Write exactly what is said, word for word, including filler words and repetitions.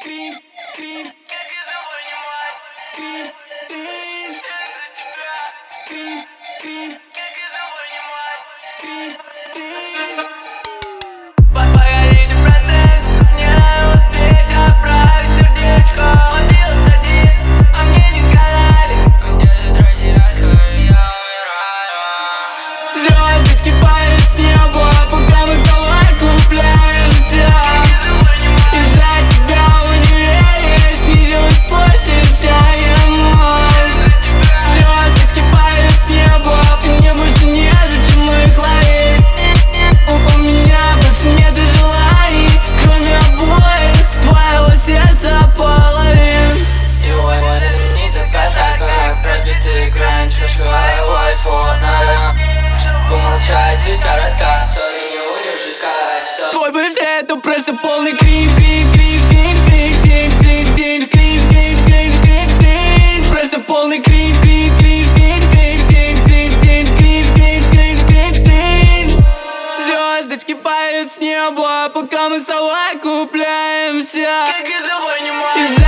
Кринж, кринж, как это понимать? Кринж, кринж, за тебя. Кринж, кринж, как это понимать? Кринж, кринж. Погодите процент, не успеть отправить сердечко. Мобил садится, а мне не сказали. Где-то тросятка, я умираю. Звездочки падают с неба, пока мы с тобой купляемся. Из-за тебя в универе снизилась посещаемость. Звездочки падают с неба, и мне больше незачем их ловить. У меня больше нет и желаний, кроме обоих твоего сердца половин. И вот изменится касательно, как разбитый экран, шашковая айфона. Чтобы молчать, жизнь коротка, сори, не удержишь сказать, что Твой бывший это просто полный кринж, кринж, кринж, кринж, кринж, кринж, кринж, кринж, кринж, кринж, кринж, кринж. Просто полный кринж, кринж, кринж, кринж, кринж, кринж, кринж, кринж, кринж, кринж, кринж, кринж, кринж. Звездочки падают с неба, пока мы с тобой купляемся. Как это понимать?